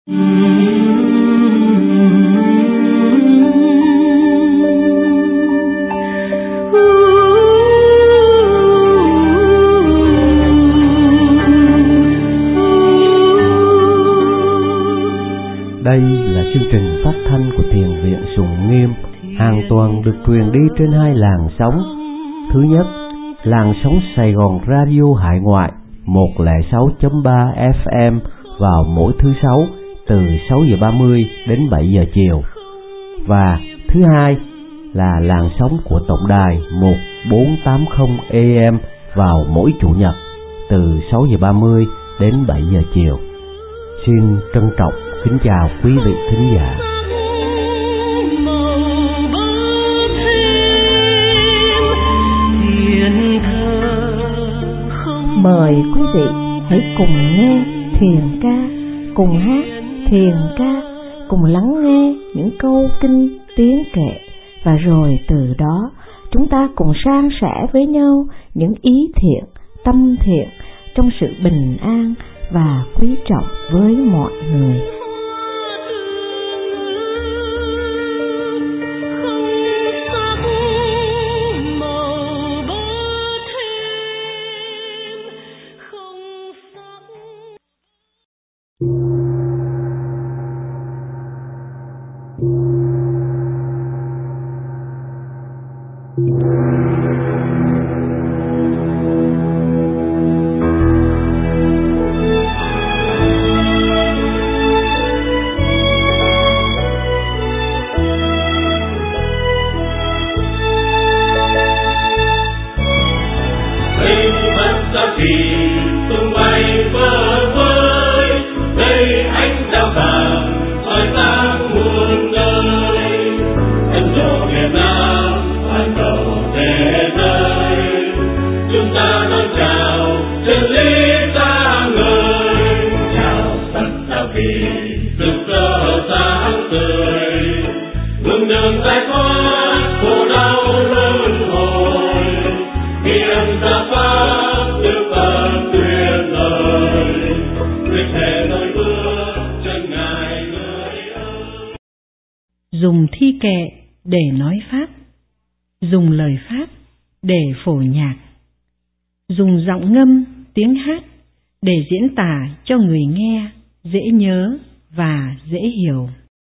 Đây là chương trình phát thanh của Thiền viện Sùng Nghiêm, hoàn toàn được truyền đi trên hai làn sóng. Thứ nhất, làn sóng Sài Gòn Radio hải ngoại 106.3 FM vào mỗi thứ Sáu từ 6:30 đến 7 giờ chiều. Và thứ hai là làn sóng của tổng đài 1480 AM vào mỗi Chủ nhật từ 6:30 đến 7 giờ chiều. Xin trân trọng kính chào quý vị thính giả. Mời quý vị hãy cùng nghe thiền ca, cùng hát thiền ca, cùng lắng nghe những câu kinh tiếng kệ, và rồi từ đó chúng ta cùng san sẻ với nhau những ý thiện, tâm thiện trong sự bình an và quý trọng với mọi người. Dùng thi kệ để nói pháp, dùng lời pháp để phổ nhạc, dùng giọng ngâm tiếng hát để diễn tả cho người nghe dễ nhớ và dễ hiểu.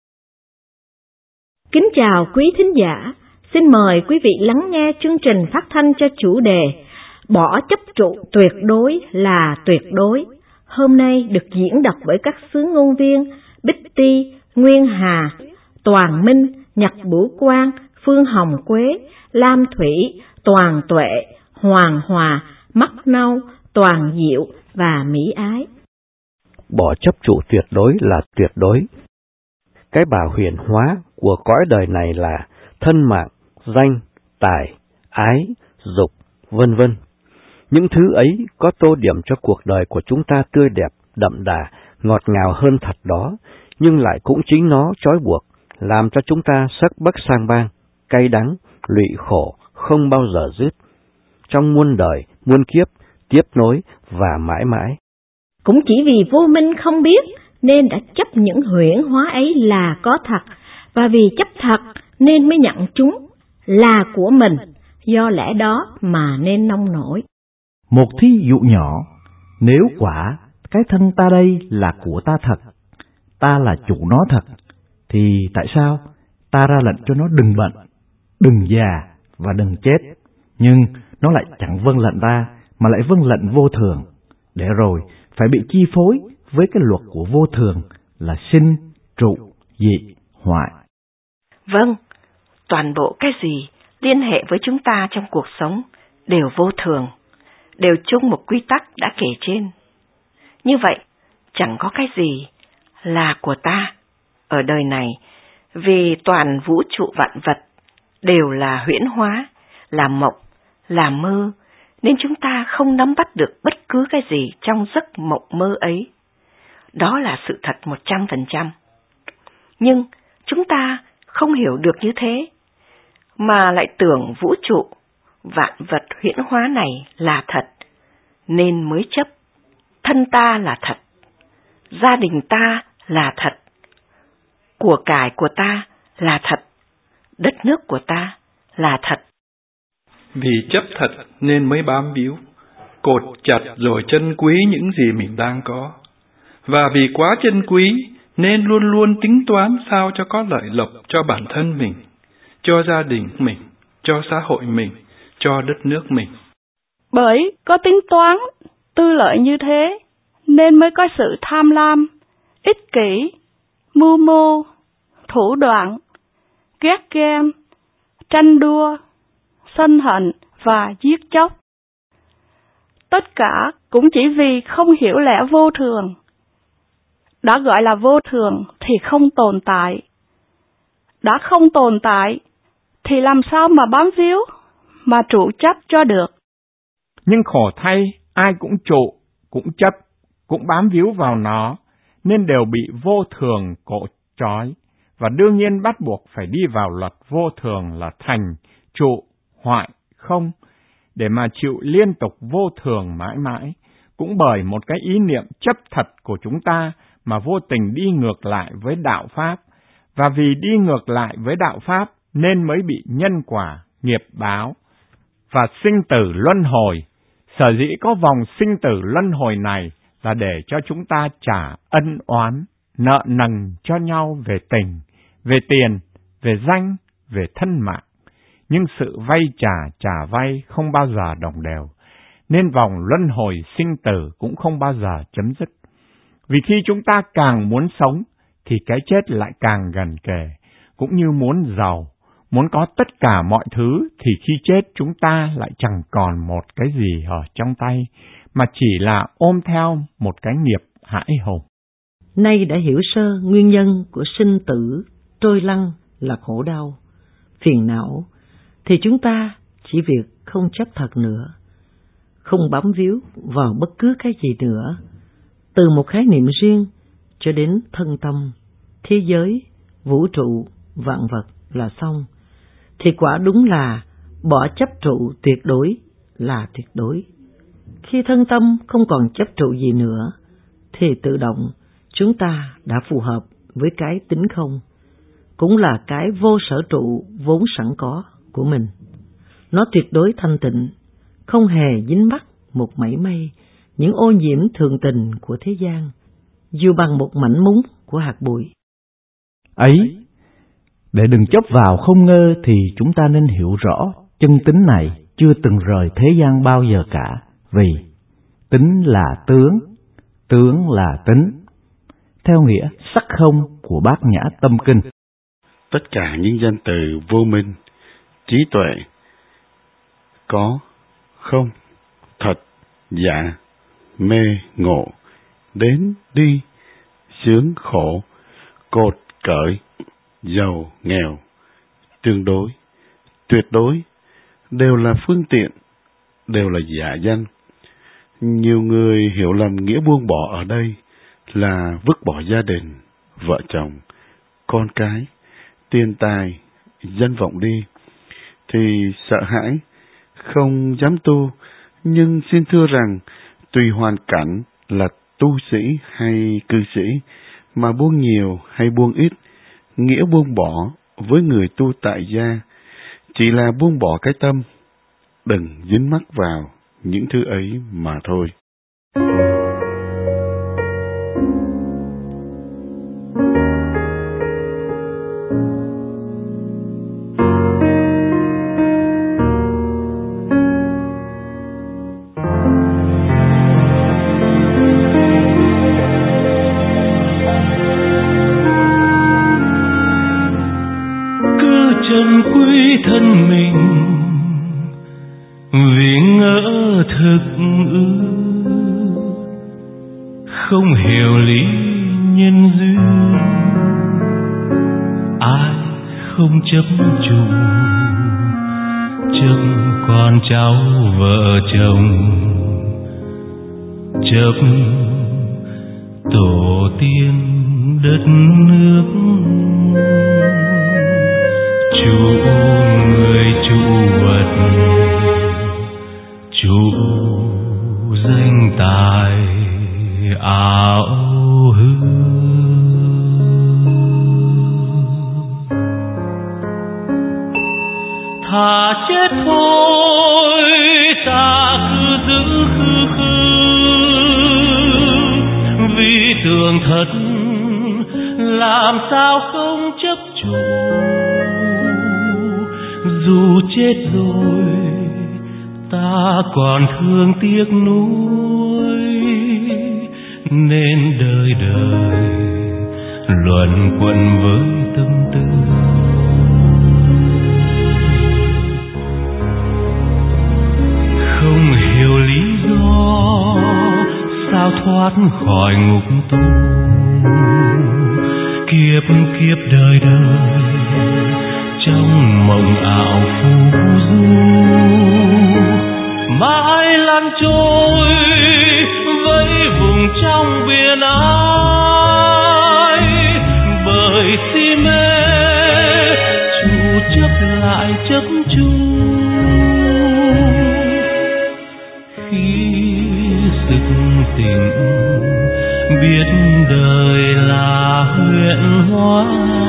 Kính chào quý thính giả, xin mời quý vị lắng nghe chương trình phát thanh cho chủ đề Bỏ chấp trụ tuyệt đối là tuyệt đối. Hôm nay được diễn đọc bởi các xứ ngôn viên Bích Ti, Nguyên Hà, Toàn Minh, Nhật Bửu Quang, Phương Hồng Quế, Lam Thủy, Toàn Tuệ, Hoàng Hòa, Mắt Nâu, Toàn Diệu và Mỹ Ái. Bỏ chấp trụ tuyệt đối là tuyệt đối. Cái bảo huyền hóa của cõi đời này là thân mạng, danh, tài, ái, dục, vân vân. Những thứ ấy có tô điểm cho cuộc đời của chúng ta tươi đẹp, đậm đà, ngọt ngào hơn thật đó, nhưng lại cũng chính nó trói buộc, làm cho chúng ta sắc bất sang bang, cay đắng, lụy khổ, không bao giờ dứt. Trong muôn đời, muôn kiếp, tiếp nối và mãi mãi. Cũng chỉ vì vô minh không biết, nên đã chấp những huyễn hóa ấy là có thật, và vì chấp thật nên mới nhận chúng là của mình, do lẽ đó mà nên nông nổi. Một thí dụ nhỏ, nếu quả cái thân ta đây là của ta thật, ta là chủ nó thật, thì tại sao ta ra lệnh cho nó đừng bệnh, đừng già và đừng chết, nhưng nó lại chẳng vâng lệnh ta, mà lại vâng lệnh vô thường, để rồi phải bị chi phối với cái luật của vô thường là sinh, trụ, dị, hoại. Vâng, toàn bộ cái gì liên hệ với chúng ta trong cuộc sống đều vô thường, đều chung một quy tắc đã kể trên. Như vậy, chẳng có cái gì là của ta ở đời này, vì toàn vũ trụ vạn vật đều là huyễn hóa, là mộng, là mơ, nên chúng ta không nắm bắt được bất cứ cái gì trong giấc mộng mơ ấy. Đó là sự thật 100%. Nhưng chúng ta không hiểu được như thế, mà lại tưởng vũ trụ, vạn vật huyễn hóa này là thật, nên mới chấp. Thân ta là thật, gia đình ta là thật, của cải của ta là thật, đất nước của ta là thật. Vì chấp thật nên mới bám víu, cột chặt rồi trân quý những gì mình đang có. Và vì quá trân quý nên luôn luôn tính toán sao cho có lợi lộc cho bản thân mình, cho gia đình mình, cho xã hội mình, cho đất nước mình. Bởi có tính toán, tư lợi như thế, nên mới có sự tham lam, ích kỷ, mưu mô, thủ đoạn, ghét ghen, tranh đua, sân hận và giết chóc. Tất cả cũng chỉ vì không hiểu lẽ vô thường. Đã gọi là vô thường thì không tồn tại. Đã không tồn tại thì làm sao mà bám víu, mà trụ chấp cho được. Nhưng khổ thay, ai cũng trụ, cũng chấp, cũng bám víu vào nó, nên đều bị vô thường cột trói, và đương nhiên bắt buộc phải đi vào luật vô thường là thành, trụ, hoại, không, để mà chịu liên tục vô thường mãi mãi, cũng bởi một cái ý niệm chấp thật của chúng ta mà vô tình đi ngược lại với đạo Pháp, và vì đi ngược lại với đạo Pháp nên mới bị nhân quả, nghiệp báo, và sinh tử luân hồi. Sở dĩ có vòng sinh tử luân hồi này là để cho chúng ta trả ân oán, nợ nần cho nhau về tình, về tiền, về danh, về thân mạng. Nhưng sự vay trả vay không bao giờ đồng đều, nên vòng luân hồi sinh tử cũng không bao giờ chấm dứt. Vì khi chúng ta càng muốn sống, thì cái chết lại càng gần kề, cũng như muốn giàu, muốn có tất cả mọi thứ, thì khi chết chúng ta lại chẳng còn một cái gì ở trong tay, mà chỉ là ôm theo một cái nghiệp hãi hùng. Nay đã hiểu sơ nguyên nhân của sinh tử, trôi lăn là khổ đau, phiền não, thì chúng ta chỉ việc không chấp thật nữa, không bám víu vào bất cứ cái gì nữa, từ một khái niệm riêng cho đến thân tâm, thế giới, vũ trụ, vạn vật là xong, thì quả đúng là bỏ chấp trụ tuyệt đối là tuyệt đối. Khi thân tâm không còn chấp trụ gì nữa, thì tự động chúng ta đã phù hợp với cái tính không, cũng là cái vô sở trụ vốn sẵn có của mình. Nó tuyệt đối thanh tịnh, không hề dính mắc một mảy may những ô nhiễm thường tình của thế gian, dù bằng một mảnh múng của hạt bụi. Ấy, để đừng chấp vào không ngơ thì chúng ta nên hiểu rõ chân tính này chưa từng rời thế gian bao giờ cả, vì tính là tướng, tướng là tính, theo nghĩa sắc không của Bát Nhã Tâm Kinh. Tất cả những danh từ vô minh, trí tuệ, có, không, thật, giả, mê, ngộ, đến, đi, sướng, khổ, cột, cởi, giàu, nghèo, tương đối, tuyệt đối, đều là phương tiện, đều là giả danh. Nhiều người hiểu lầm nghĩa buông bỏ ở đây là vứt bỏ gia đình, vợ chồng, con cái, tiền tài, danh vọng đi, thì sợ hãi, không dám tu. Nhưng xin thưa rằng, tùy hoàn cảnh là tu sĩ hay cư sĩ, mà buông nhiều hay buông ít, nghĩa buông bỏ với người tu tại gia chỉ là buông bỏ cái tâm, đừng dính mắc vào những thứ ấy mà thôi. Thân mình vì ngỡ thực không hiểu lý nhân duyên, ai không chấp chủ chấp con cháu vợ chồng, chấp tổ tiên đất nước, chủ người chủ vật, chủ danh tài ảo hư. chết thôi, ta cứ giữ khư khư, vì tưởng thật làm sao không chấp chủ. Dù chết rồi ta còn thương tiếc nuối, nên đời đời luẩn quẩn với tâm tư. Không hiểu lý do sao thoát khỏi ngục tù, kiếp kiếp đời đời trong mộng ảo phù du, mãi lăn trôi với vùng trong biển ái. Bởi si mê chủ chấp lại chấp chung, khi sức tình biết đời là huyễn hóa,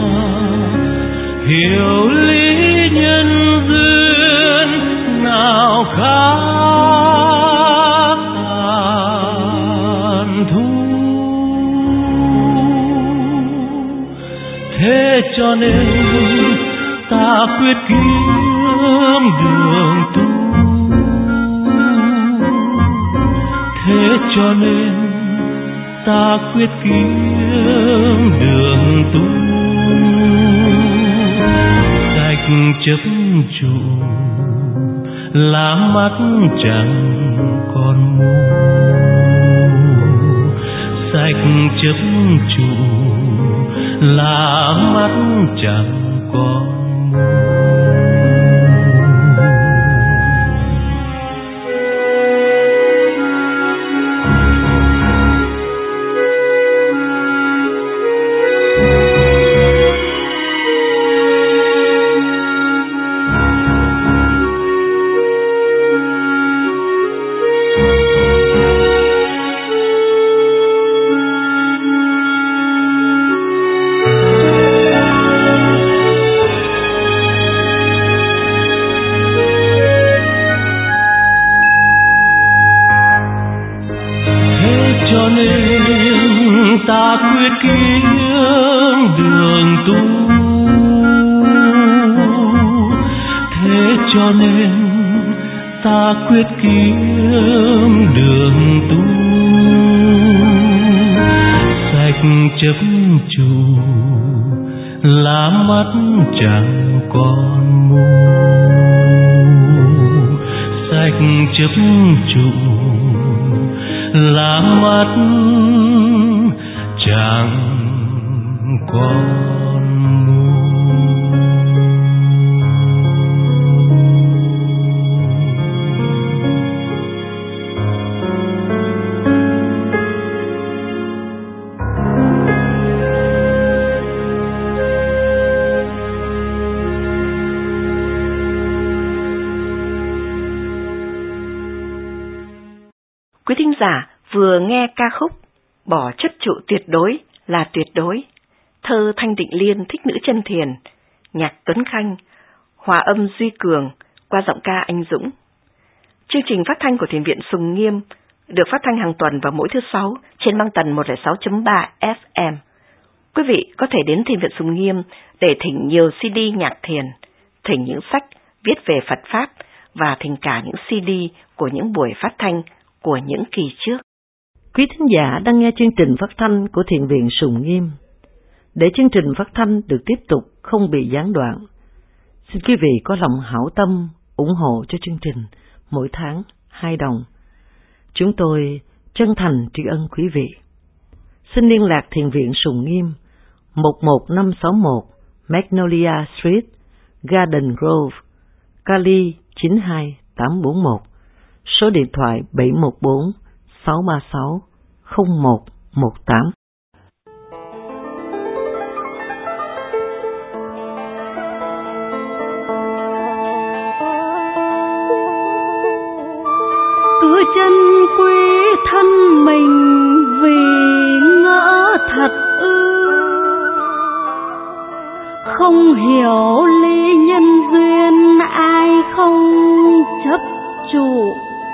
hiểu lý nhân duyên nào khác tàn thu. Thế cho nên ta quyết kiếm đường tu, thế cho nên ta quyết kiếm đường tu. Sạch chấp trụ lá mắt chẳng còn mù, sạch chấp trụ lá mắt chẳng còn mù. Ta quyết kiếm đường tu, thế cho nên ta quyết kiếm đường tu. Sạch chấp trụ lá mắt chẳng còn mù, sạch chấp trụ lá mắt chẳng còn mù. Quý thính giả vừa nghe ca khúc Bỏ chấp trụ tuyệt đối là tuyệt đối, thơ Thanh Định Liên, Thích Nữ Chân Thiền, nhạc Tuấn Khanh, hòa âm Duy Cường, qua giọng ca Anh Dũng. Chương trình phát thanh của Thiền viện Sùng Nghiêm được phát thanh hàng tuần vào mỗi thứ Sáu trên băng tần 106.3 FM. Quý vị có thể đến Thiền viện Sùng Nghiêm để thỉnh nhiều CD nhạc thiền, thỉnh những sách viết về Phật Pháp và thỉnh cả những CD của những buổi phát thanh của những kỳ trước. Quý thính giả đang nghe chương trình phát thanh của Thiền viện Sùng Nghiêm. Để chương trình phát thanh được tiếp tục không bị gián đoạn, xin quý vị có lòng hảo tâm ủng hộ cho chương trình mỗi tháng 2 đồng. Chúng tôi chân thành tri ân quý vị. Xin liên lạc Thiền viện Sùng Nghiêm 11561 Magnolia Street, Garden Grove, Cali 92841, số điện thoại 714 636 0118. Cứ chân quý thân mình vì ngỡ thật ư, không hiểu lý nhân duyên ai không chấp trụ,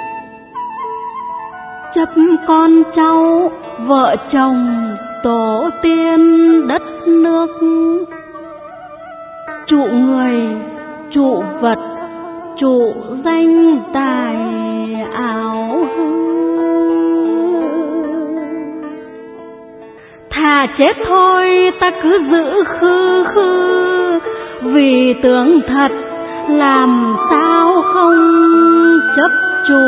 chấp con cháu, vợ chồng, tổ tiên, đất nước, trụ người, trụ vật, trụ danh tài áo hư. Thà chết thôi ta cứ giữ khư khư, vì tưởng thật làm sao không chấp trụ.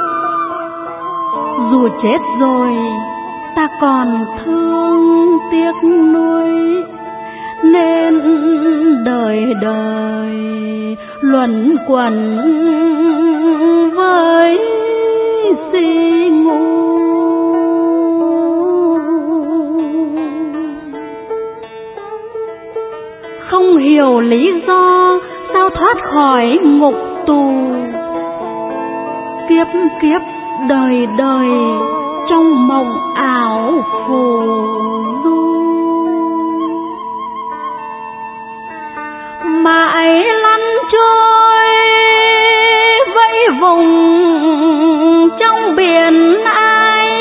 Dù chết rồi ta còn thương tiếc nuối, nên đời đời luẩn quẩn với si ngu. Không hiểu lý do sao thoát khỏi ngục tù, kiếp kiếp đời đời trong mộng ảo phù du. Mãi lăn trôi vẫy vùng trong biển ai,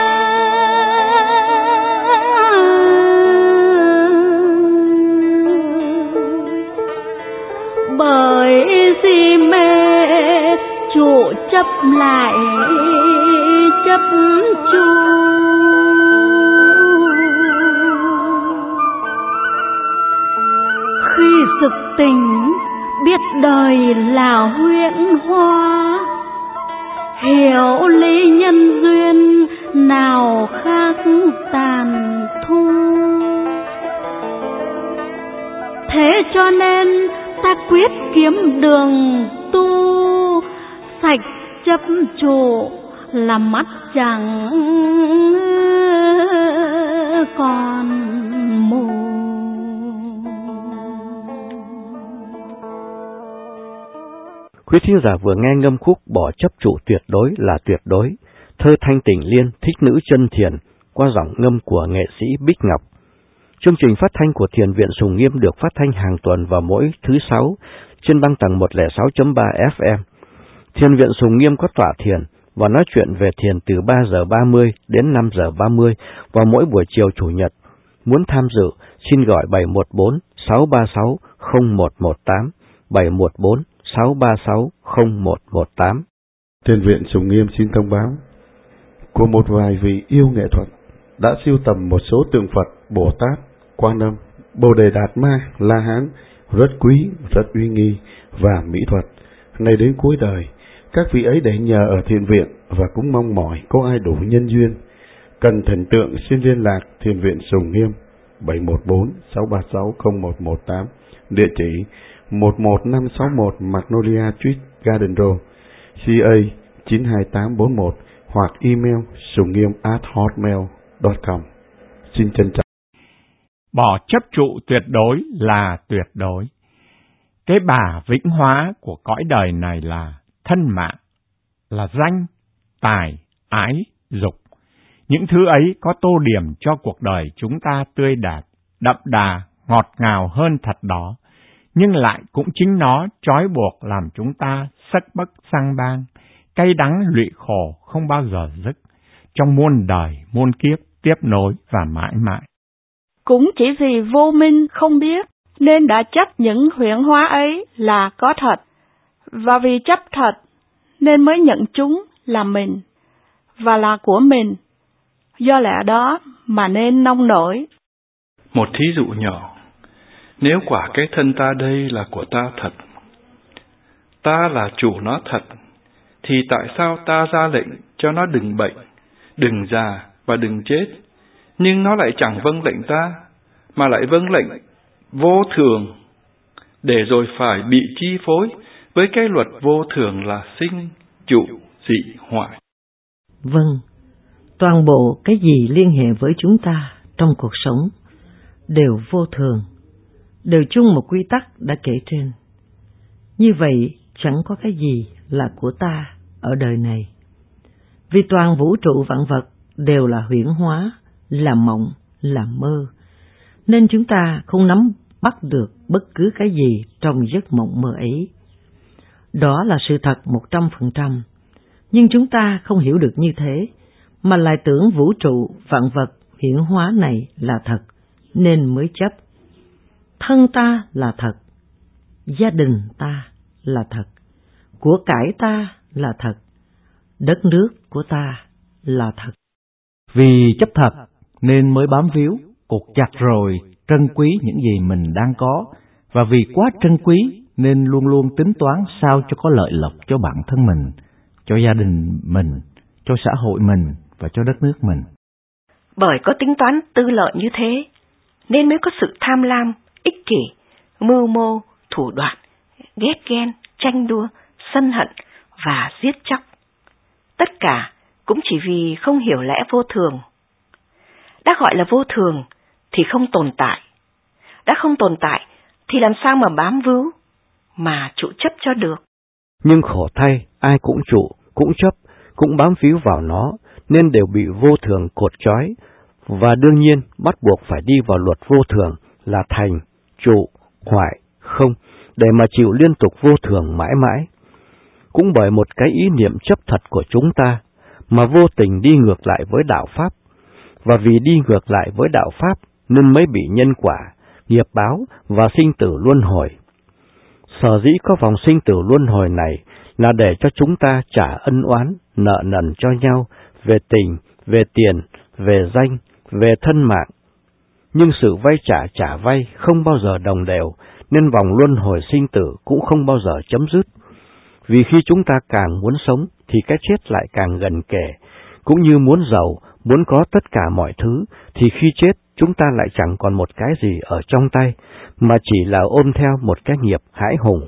bởi si mê trụ chấp lại chấp chu. Khi sực tỉnh biết đời là huyễn hoa, hiểu lý nhân duyên nào khác tàn thu. Thế cho nên ta quyết kiếm đường tu, sạch chấp trụ là mắt chẳng còn mù. Quý thính giả vừa nghe ngâm khúc Bỏ chấp trụ tuyệt đối là tuyệt đối, thơ Thanh Tình Liên, Thích Nữ Chân Thiền qua giọng ngâm của nghệ sĩ Bích Ngọc. Chương trình phát thanh của Thiền viện Sùng Nghiêm được phát thanh hàng tuần vào mỗi thứ Sáu trên băng tần 106.3 FM. Thiền viện Sùng Nghiêm có tọa thiền và nói chuyện về thiền từ 3 giờ 30 đến 5 giờ 30 vào mỗi buổi chiều Chủ nhật. Muốn tham dự, xin gọi 714 636 0118, 714 636 0118. Thiền viện Sùng Nghiêm xin thông báo, của một vài vị yêu nghệ thuật đã sưu tầm một số tượng Phật, Bồ Tát, Quan Âm, Bồ Đề Đạt Ma, La Hán rất quý, rất uy nghi và mỹ thuật. Nay đến cuối đời, các vị ấy để nhờ ở thiền viện và cũng mong mỏi có ai đủ nhân duyên. Cần thần tượng xin liên lạc Thiền viện Sùng Nghiêm 714 636 0118, địa chỉ 11561 Magnolia Street, Garden Road, CA 92841 hoặc email sunghiêm@hotmail.com. Xin trân trọng. Bỏ chấp trụ tuyệt đối là tuyệt đối. Cái bả vĩnh hóa của cõi đời này là thân mạng, là danh, tài, ái, dục. Những thứ ấy có tô điểm cho cuộc đời chúng ta tươi đẹp, đậm đà, ngọt ngào hơn thật đó, nhưng lại cũng chính nó trói buộc làm chúng ta sắc bất sang bang, cay đắng lụy khổ không bao giờ dứt, trong muôn đời, muôn kiếp tiếp nối và mãi mãi. Cũng chỉ vì vô minh không biết, nên đã chấp những huyễn hóa ấy là có thật, và vì chấp thật, nên mới nhận chúng là mình, và là của mình. Do lẽ đó mà nên nông nổi. Một thí dụ nhỏ, nếu quả cái thân ta đây là của ta thật, ta là chủ nó thật, thì tại sao ta ra lệnh cho nó đừng bệnh, đừng già và đừng chết, nhưng nó lại chẳng vâng lệnh ta, mà lại vâng lệnh vô thường, để rồi phải bị chi phối với cái luật vô thường là sinh, trụ, dị, hoại. Vâng, toàn bộ cái gì liên hệ với chúng ta trong cuộc sống đều vô thường, đều chung một quy tắc đã kể trên. Như vậy chẳng có cái gì là của ta ở đời này, vì toàn vũ trụ vạn vật đều là huyễn hóa, là mộng, là mơ, nên chúng ta không nắm bắt được bất cứ cái gì trong giấc mộng mơ ấy. Đó là sự thật 100%, nhưng chúng ta không hiểu được như thế, mà lại tưởng vũ trụ vạn vật hiển hóa này là thật, nên mới chấp. Thân ta là thật, gia đình ta là thật, của cải ta là thật, đất nước của ta là thật. Vì chấp thật nên mới bám víu, cột chặt rồi trân quý những gì mình đang có, và vì quá trân quý nên luôn luôn tính toán sao cho có lợi lộc cho bản thân mình, cho gia đình mình, cho xã hội mình và cho đất nước mình. Bởi có tính toán tư lợi như thế, nên mới có sự tham lam, ích kỷ, mưu mô, thủ đoạn, ghét ghen, tranh đua, sân hận và giết chóc. Tất cả cũng chỉ vì không hiểu lẽ vô thường. Đã gọi là vô thường thì không tồn tại. Đã không tồn tại thì làm sao mà bám víu, mà trụ chấp cho được. Nhưng khổ thay, ai cũng trụ, cũng chấp, cũng bám víu vào nó, nên đều bị vô thường cột trói, và đương nhiên bắt buộc phải đi vào luật vô thường là thành, trụ, hoại, không, để mà chịu liên tục vô thường mãi mãi. Cũng bởi một cái ý niệm chấp thật của chúng ta, mà vô tình đi ngược lại với đạo Pháp, và vì đi ngược lại với đạo Pháp nên mới bị nhân quả, nghiệp báo và sinh tử luân hồi. Sở dĩ có vòng sinh tử luân hồi này là để cho chúng ta trả ân oán, nợ nần cho nhau về tình, về tiền, về danh, về thân mạng. Nhưng sự vay trả vay không bao giờ đồng đều, nên vòng luân hồi sinh tử cũng không bao giờ chấm dứt. Vì khi chúng ta càng muốn sống thì cái chết lại càng gần kề, cũng như muốn giàu, muốn có tất cả mọi thứ, thì khi chết chúng ta lại chẳng còn một cái gì ở trong tay, mà chỉ là ôm theo một cái nghiệp hãi hùng.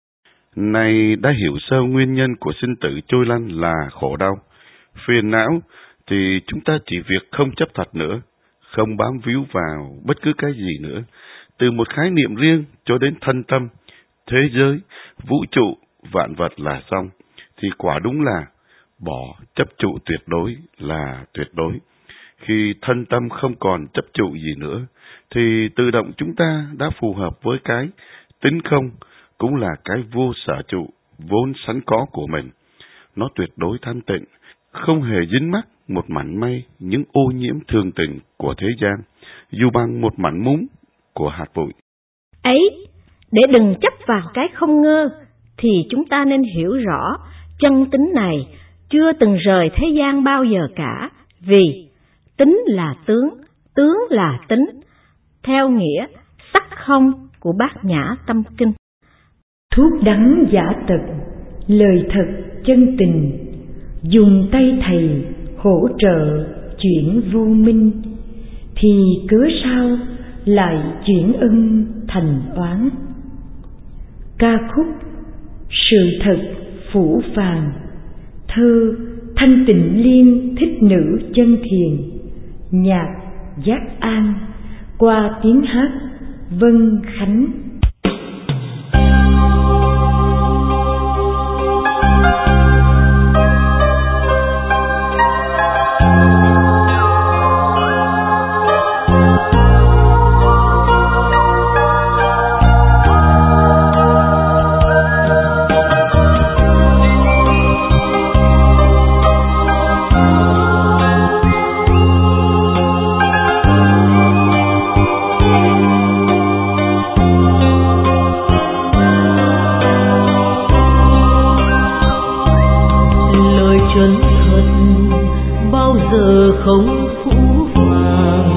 Này đã hiểu sơ nguyên nhân của sinh tử trôi lăn là khổ đau, phiền não, thì chúng ta chỉ việc không chấp thật nữa, không bám víu vào bất cứ cái gì nữa, từ một khái niệm riêng cho đến thân tâm, thế giới, vũ trụ, vạn vật là xong, thì quả đúng là bỏ chấp trụ tuyệt đối là tuyệt đối. Khi thân tâm không còn chấp trụ gì nữa, thì tự động chúng ta đã phù hợp với cái tính không, cũng là cái vô sở trụ, vốn sẵn có của mình. Nó tuyệt đối thanh tịnh, không hề dính mắc một mảnh may những ô nhiễm thường tình của thế gian, dù bằng một mảnh múng của hạt bụi. Ấy, để đừng chấp vào cái không ngơ, thì chúng ta nên hiểu rõ chân tính này chưa từng rời thế gian bao giờ cả, vì tính là tướng, tướng là tính, theo nghĩa sắc không của Bát Nhã Tâm Kinh. Thuốc đắng giả tật, lời thật chân tình, dùng tay thầy hỗ trợ chuyển vô minh, thì cớ sao lại chuyển ân thành oán. Ca khúc Sự thật phủ phàng, thơ Thanh Tịnh Liên Thích Nữ Chân Thiền, nhạc Giác An, qua tiếng hát Vân Khánh. Không phũ phàng,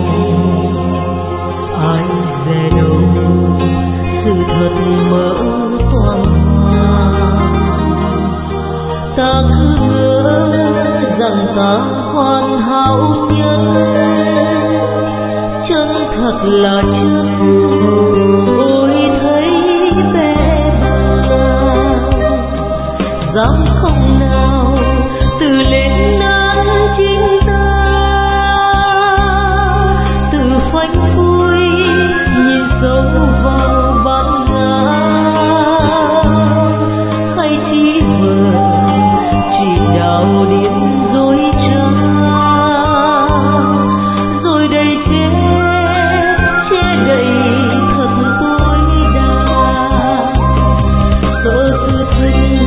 ai về đâu sự thật mở toang hoàng. Ta cứ ngỡ rằng ta hoàn hảo nhất, chân thật là trước ôi thấy bé bàng. Dám không nào từ lên nắng chính ta, phanh phui nhìn sâu vào bát ngã, hay chỉ vờ chỉ đạo điện dối trá, rồi đầy che đầy thật tối đa. Sợ sự thật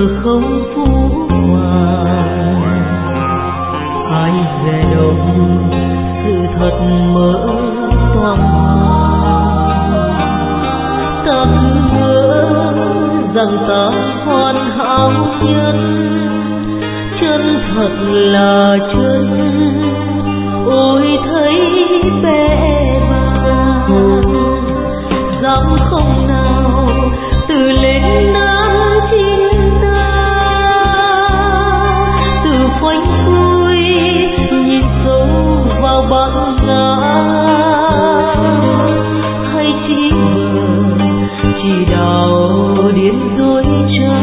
không phú hoàng. Ai dè đâu sự thật mở toang hoàng. Ta cứ ngỡ rằng ta hoàn hảo nhất, chân thật là chân, ôi thấy bé bàng. Dám không nào từ lên nắng chim ta, từ khoanh vui nhìn sâu vào băng ngã, hay chỉ mờ chỉ đào điên dối trá,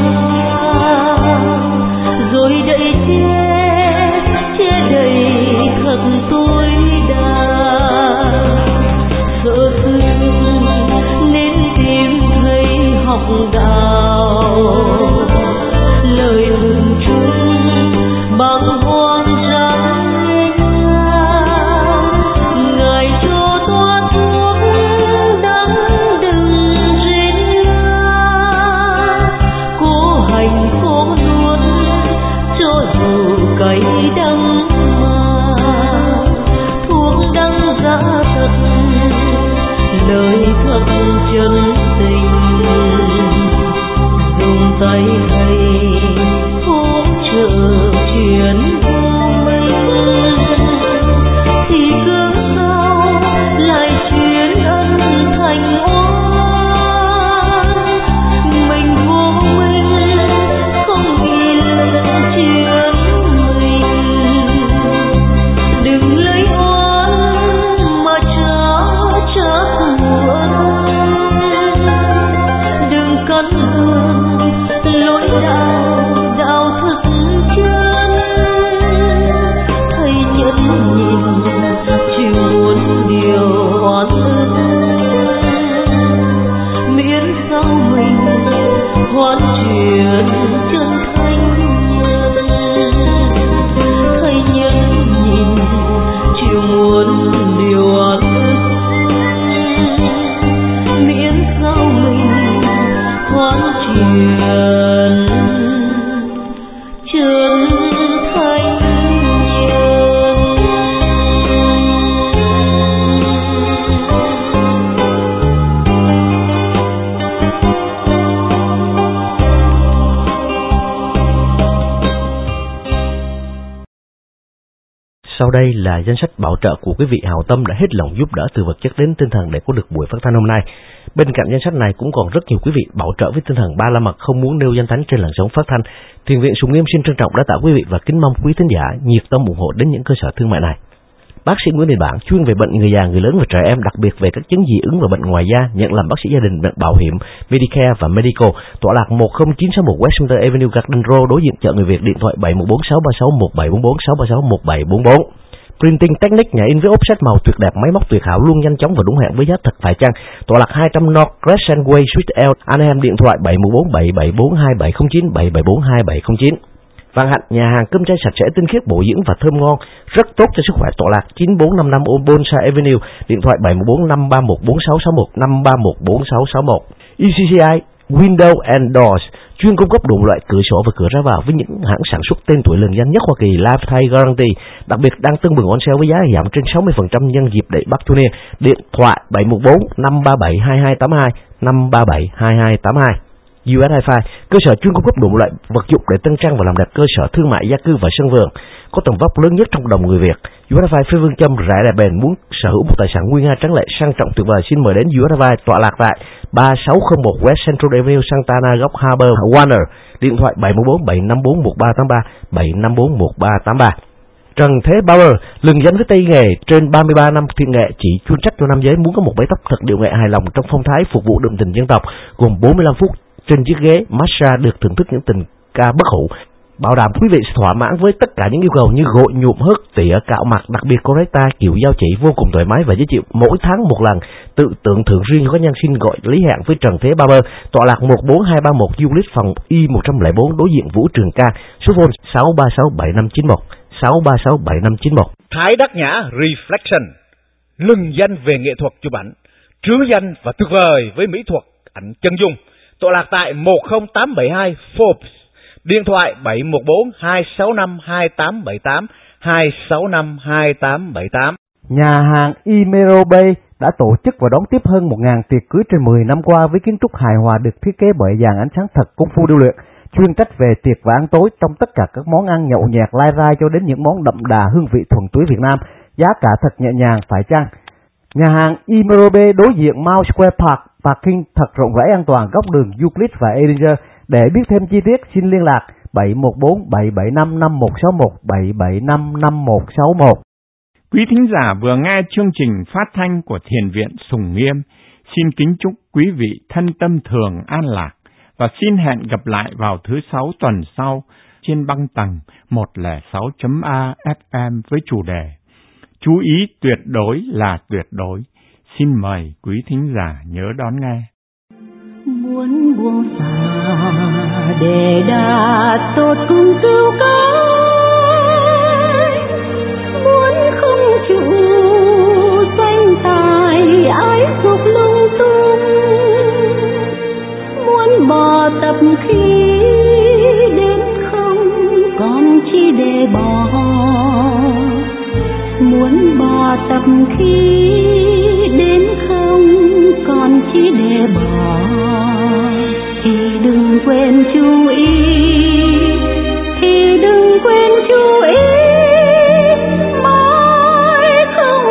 rồi đậy che đầy thật tối đa. Sợ thương nên tìm thấy học đạo, lời hùng chung bằng hoang dã nghe ngang. Ngài cho toa thuốc đắng đừng rên la, cố hành cố nuốt cho dù cay đắng mà. Thuốc đắng giá thật, lời thật chân tình, dùng tay thầy hỗ trợ chuyện vô minh. Thì cớ sao lại chuyển ân thành oan, mình vô minh không nghĩ lên chuyện mình. Đừng lấy oan mà trả thù, đừng cắn gương lối đạo thực chân. Thầy nhẫn nhịn chịu muốn điều oan ức, miễn sao mình hoàn chuyển chân thanh nhân. Thầy nhẫn nhịn chịu muốn điều oan ức, miễn sao mình hoàn chuyển chân thanh nhân. Sau đây là danh sách bảo trợ của quý vị hảo tâm đã hết lòng giúp đỡ từ vật chất đến tinh thần để có được buổi phát thanh hôm nay. Bên cạnh danh sách này cũng còn rất nhiều quý vị bảo trợ với tinh thần ba la mật không muốn nêu danh thánh trên làn sóng phát thanh. Thiền viện Sùng Nghiêm xin trân trọng đã tạ quý vị và kính mong quý thính giả nhiệt tâm ủng hộ đến những cơ sở thương mại này. Bác sĩ Nguyễn Đình Bản chuyên về bệnh người già, người lớn và trẻ em, đặc biệt về các chứng dị ứng và bệnh ngoài da, nhận làm bác sĩ gia đình, bệnh bảo hiểm, Medicare và Medical. Tọa lạc 10961 Westminster Avenue, Garden Road, đối diện chợ Người Việt. Điện thoại 714-636-1744-636-1744. Printing Technique, nhà in với offset màu tuyệt đẹp, máy móc tuyệt hảo, luôn nhanh chóng và đúng hẹn với giá thật phải chăng. Tọa lạc 200 North Crescent Way, Suite L, Anaheim. Điện thoại 714-774-2709. Vạn Hạnh, nhà hàng cơm chay sạch sẽ, tinh khiết, bổ dưỡng và thơm ngon, rất tốt cho sức khỏe. Tọa lạc 9455 Bonsai Avenue. Điện thoại 714-531-4661, 531-4661. ECCI Window and Doors, chuyên cung cấp đủ loại cửa sổ và cửa ra vào với những hãng sản xuất tên tuổi lừng danh nhất Hoa Kỳ, Lifetime Guarantee. Đặc biệt đang tưng bừng on sale với giá giảm trên 60% nhân dịp lễ Bắc Thu Niên. Điện thoại 714-537-2282, 537-2282. US Hi-Fi, cơ sở chuyên cung cấp đủ loại vật dụng để tân trang và làm đẹp cơ sở thương mại, gia cư và sân vườn, có tầm vóc lớn nhất trong đồng người Việt. US Hi-Fi Phi Phương Châm, rẻ đẹp bền, muốn sở hữu một tài sản nguy nga tráng lệ sang trọng tuyệt vời, xin mời đến US Hi-Fi, tọa lạc tại 3601 West Central Avenue, Santana, góc Harbor, Warner. Điện thoại 714-754-1383, 754-1383. Trần Thế Bauer, lừng danh với tay nghề trên 33 năm thiện nghệ, chỉ chuyên trách cho nam giới muốn có một bấy tóc thật điệu nghệ hài lòng trong phong thái phục vụ đượm tình dân tộc, gồm 45 phút trên chiếc ghế massage được thưởng thức những tình ca bất hủ, bảo đảm quý vị sẽ thỏa mãn với tất cả những yêu cầu như gội, nhuộm, hớt, tỉa, cạo mặt, đặc biệt correct tay, kiểu giao chỉ vô cùng thoải mái và dễ chịu. Mỗi tháng một lần, tự tưởng thưởng riêng cho các nhân xin gọi lý hẹn với Trần Thế Barber, tọa lạc 14231 Euclid, phòng Y104, đối diện Vũ Trường Ca, số phone 6367591, 6367591. Thái Đắc Nhã Reflection, lừng danh về nghệ thuật chụp ảnh, trứ danh và tuyệt vời với mỹ thuật ảnh chân dung, tọa lạc tại 10872 Forbes, Điện thoại 714-265-2878, 265-2878. Nhà hàng Imero Bay đã tổ chức và đón tiếp hơn 1.000 tiệc cưới trên 10 năm qua với kiến trúc hài hòa được thiết kế bởi dàn ánh sáng thật công phu điêu luyện, chuyên trách về tiệc và ăn tối, trong tất cả các món ăn nhậu nhẹt lai rai cho đến những món đậm đà hương vị thuần túy Việt Nam, giá cả thật nhẹ nhàng phải chăng. Nhà hàng Imero Bay đối diện Mount Square Park, parking thật rộng rãi an toàn góc đường Euclid và Edinger. Để biết thêm chi tiết xin liên lạc 714-775-5161, 775-5161. Quý thính giả vừa nghe chương trình phát thanh của Thiền viện Sùng Nghiêm. Xin kính chúc quý vị thân tâm thường an lạc và xin hẹn gặp lại vào thứ 6 tuần sau trên băng tần 106.a FM với chủ đề chú ý tuyệt đối là tuyệt đối. Xin mời quý thính giả nhớ đón nghe. Muốn buông xả để đạt tột cùng cứu cánh, muốn không chịu tranh tài ái dục lung tung, muốn bỏ tập khí đến không còn chi để bỏ, muốn bỏ tập khí đến không còn chi để bỏ, thì đừng quên chú ý, thì đừng quên chú ý mãi không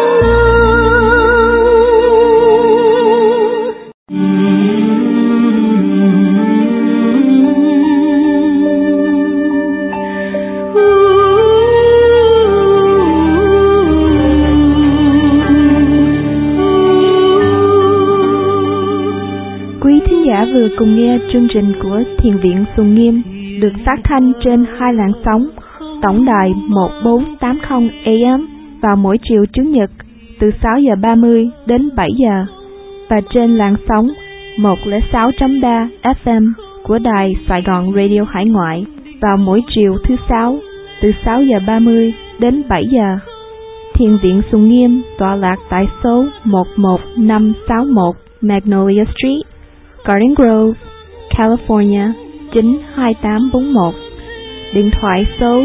vừa cùng nghe chương trình của Thiền viện Sùng Nghiêm được phát thanh trên 2 làn sóng tổng đài 1480 AM vào mỗi chiều Chủ nhật từ 6 giờ 30 đến 7 giờ và trên làn sóng 106.3 FM của đài Sài Gòn Radio Hải Ngoại vào mỗi chiều thứ 6 từ 6 giờ 30 đến 7 giờ. Thiền viện Sùng Nghiêm tọa lạc tại số 11561 Magnolia Street, Garden Grove, California 92841. Điện thoại số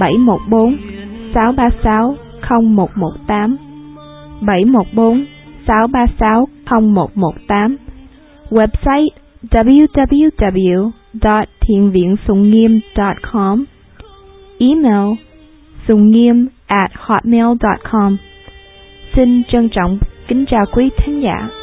714-636-0118, 714-636-0118. Website www.thienviensungngiem.com. Email sungniem@hotmail.com. Xin trân trọng kính chào quý thính giả.